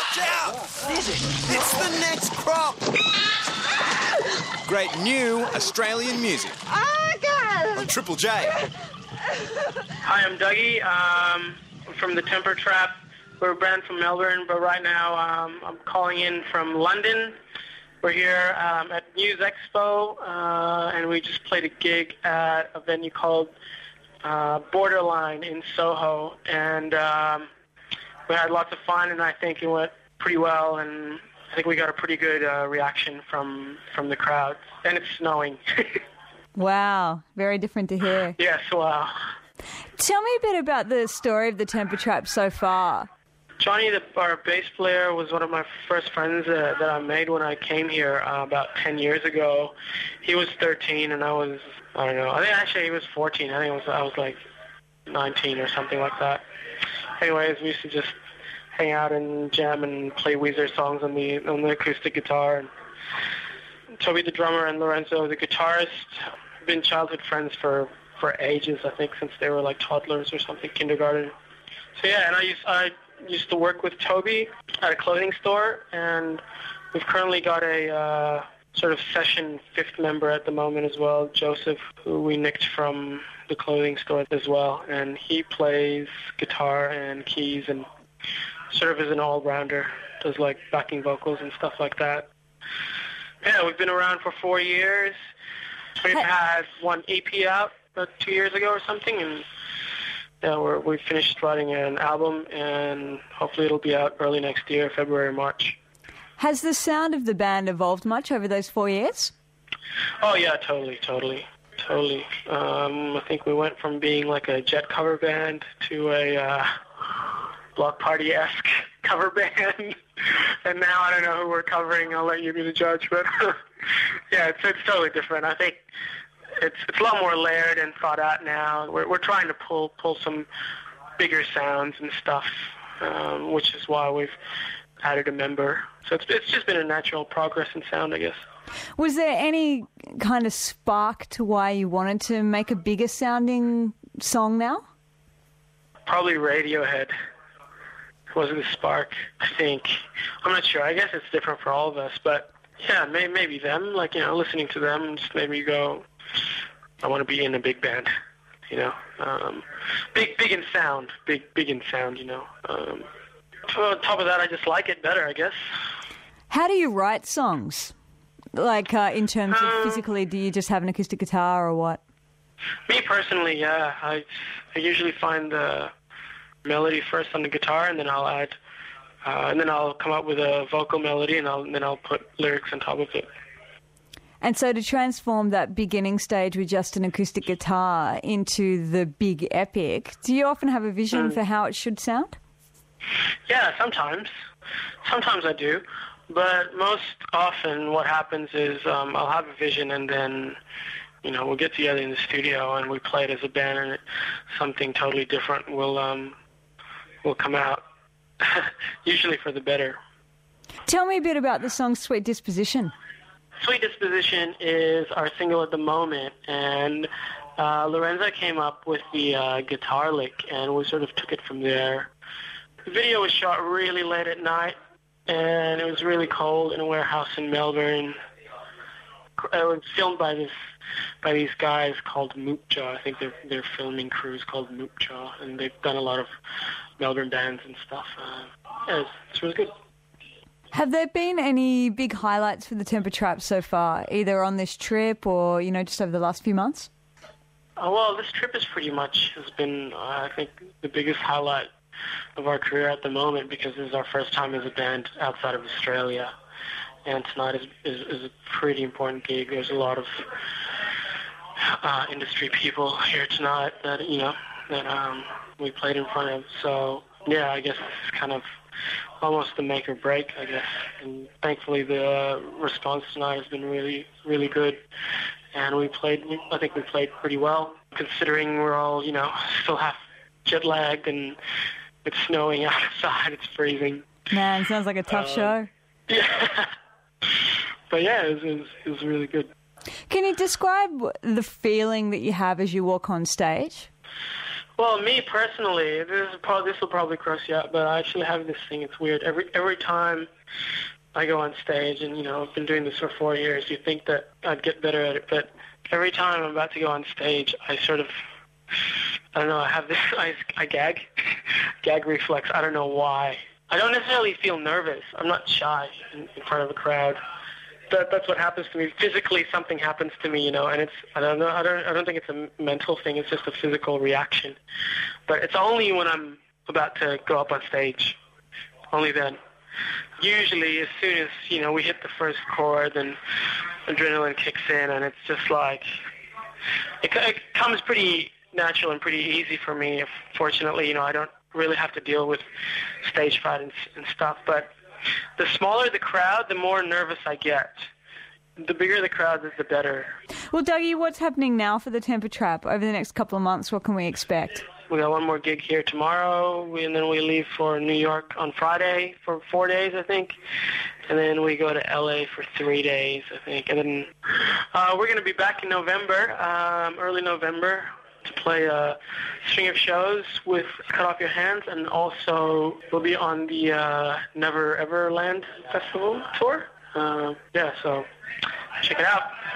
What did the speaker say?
Watch out! Is it? It's the next crop! Great new Australian music. Oh, God! On Triple J. Hi, I'm Dougie. I'm from the Temper Trap. We're a band from Melbourne, but right now I'm calling in from London. We're here at Muse Expo, and we just played a gig at a venue called Borderline in Soho, and we had lots of fun, and I think it went pretty well, and I think we got a pretty good reaction from the crowd, and it's snowing. Wow, very different to hear. Yes, wow. Tell me a bit about the story of the Temper Trap so far. Johnny, our bass player, was one of my first friends that I made when I came here about 10 years ago. He was 13 and I don't know, I think actually he was 14. I think I was like 19 or something like that. Anyways, we used to just hang out and jam and play Weezer songs on the acoustic guitar. And Toby, the drummer, and Lorenzo, the guitarist, have been childhood friends for ages, I think, since they were like toddlers or something, kindergarten. So yeah, and I used to work with Toby at a clothing store, and we've currently got a sort of session fifth member at the moment as well, Joseph, who we nicked from the clothing store as well, and he plays guitar and keys and sort of is an all-rounder, does like backing vocals and stuff like that. Yeah, we've been around for 4 years. We've had one EP out about 2 years ago or something, and yeah, we finished writing an album, and hopefully it'll be out early next year, February, March. Has the sound of the band evolved much over those 4 years? Oh yeah, totally. I think we went from being like a Jet cover band to a Block Party-esque cover band, and now I don't know who we're covering. I'll let you be the judge, but yeah, it's totally different. I think it's a lot more layered and thought out now. We're trying to pull some bigger sounds and stuff, which is why we've added a member. So it's just been a natural progress in sound, I guess. Was there any kind of spark to why you wanted to make a bigger sounding song now? Probably Radiohead was the spark, I think. I'm not sure. I guess it's different for all of us, but yeah, maybe them. Like, you know, listening to them just made me go, I want to be in a big band, you know. Big in sound, big in sound, you know. On top of that, I just like it better, I guess. How do you write songs? Like, in terms of physically, do you just have an acoustic guitar or what? Me personally, yeah. I usually find the melody first on the guitar, and then I'll add, and then I'll come up with a vocal melody, and then I'll put lyrics on top of it. And so to transform that beginning stage with just an acoustic guitar into the big epic, do you often have a vision for how it should sound? Yeah, sometimes. Sometimes I do. But most often what happens is I'll have a vision, and then, you know, we'll get together in the studio and we play it as a band, and something totally different will come out, usually for the better. Tell me a bit about the song Sweet Disposition. Sweet Disposition is our single at the moment, and Lorenzo came up with the guitar lick, and we sort of took it from there. The video was shot really late at night, and it was really cold in a warehouse in Melbourne. It was filmed by these guys called Moopjaw. I think their filming crew is called Moopjaw, and they've done a lot of Melbourne bands and stuff. Yeah, it's really good. Have there been any big highlights for the Temper Trap so far, either on this trip or, you know, just over the last few months? Well, this trip has been, I think, the biggest highlight of our career at the moment, because this is our first time as a band outside of Australia, and tonight is a pretty important gig. There's a lot of industry people here tonight that we played in front of. So yeah, I guess it's kind of almost the make or break, I guess. And thankfully the response tonight has been really, really good, and I think we played pretty well, considering we're all, you know, still half jet lagged, and it's snowing outside. It's freezing. Man, sounds like a tough show. Yeah. But yeah, it was really good. Can you describe the feeling that you have as you walk on stage? Well, me personally, this will probably gross you out, but I actually have this thing. It's weird. Every time I go on stage, and I've been doing this for 4 years, you think that I'd get better at it, but every time I'm about to go on stage, I sort of, I don't know, I have this, I gag, gag reflex. I don't know why. I don't necessarily feel nervous. I'm not shy in front of a crowd. That's what happens to me. Physically, something happens to me, and it's, I don't know, I don't think it's a mental thing. It's just a physical reaction. But it's only when I'm about to go up on stage, only then. Usually, as soon as, we hit the first chord, then adrenaline kicks in, and it's just like, it comes pretty natural and pretty easy for me. Fortunately, I don't really have to deal with stage fright and stuff, but the smaller the crowd, the more nervous I get. The bigger the crowd, the better. Well, Dougie, what's happening now for the Temper Trap over the next couple of months? What can we expect? We got one more gig here tomorrow, and then we leave for New York on Friday for 4 days, I think. And then we go to L.A. for 3 days, I think. And then we're going to be back in November, early November, to play a string of shows with Cut Off Your Hands, and also we'll be on the Never Ever Land Festival tour. So check it out.